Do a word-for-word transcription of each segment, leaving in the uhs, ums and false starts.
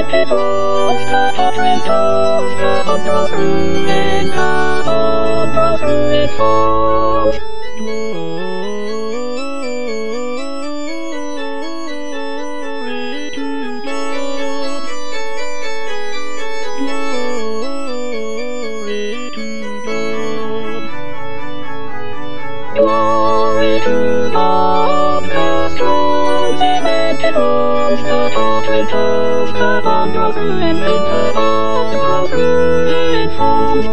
cemented bones, cut-off toes, cut-on draws ruin, cut-on draws ruin falls. Glory to God, the strong cemented bones, cut-off toes, cut-on draws ruin, cut-on draws ruin falls.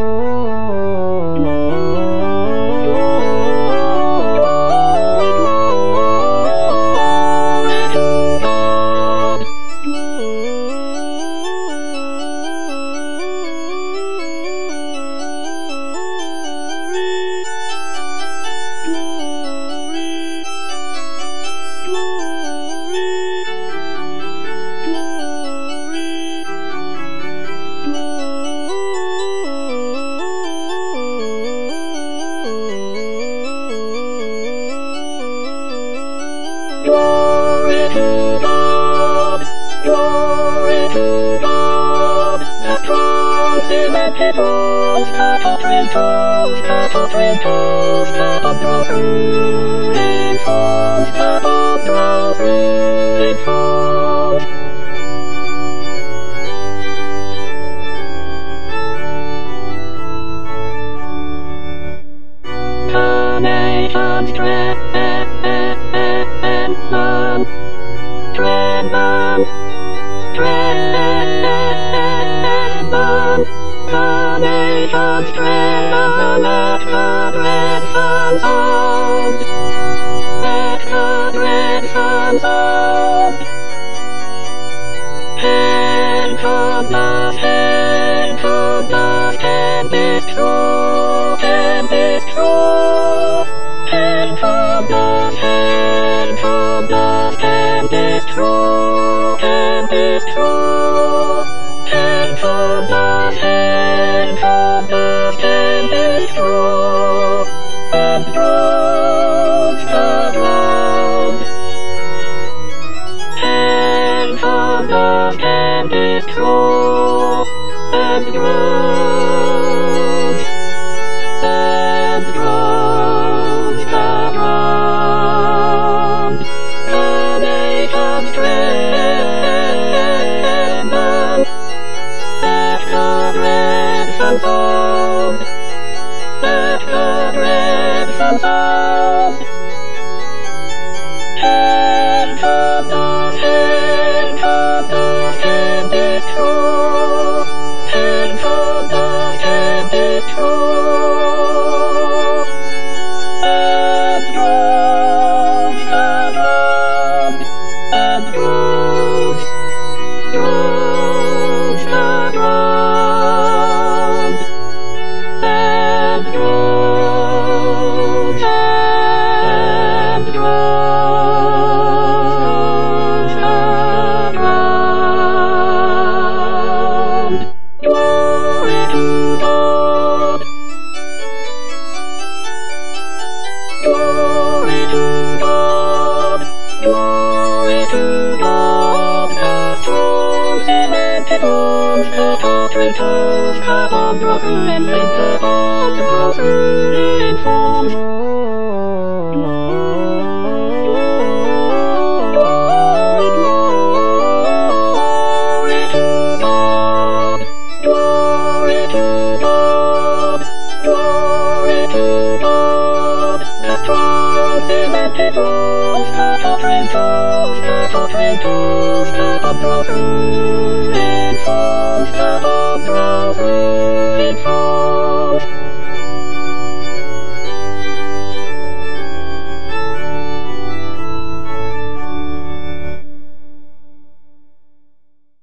Glory to God, glory to God, the strong cemented bones, cut-off toes, cut-off toes, cut-on draws ruin falls, cut-on draws ruin falls. Carnations tremble, tremble, tremble, carnations tremble at the dreadful sound, at the dreadful sound. Hail from the, hail from the tempest through, tempest through, hail from the, hail from the tempest through, tempest through, hail from the, hail from the tempest through, and drones the ground. Hail from the tempest through, and drones, and drones the ground. The nations tremble at the dreadful sound, at the dreadful sound. Hail from the, hail from the tempest through, hail from the tempest through, and drones the ground, and drones, drones the ground, and drones, and drones the ground. Glory to God, glory to God, glory to God, the strong cemented bones, cut-off toes, cut-on draws ruin, cut-on draws ruin falls. Glory to God, glory to God, glory to God, the strong cemented bones, cut-off toes, cut-off toes, cut-on draws ruin.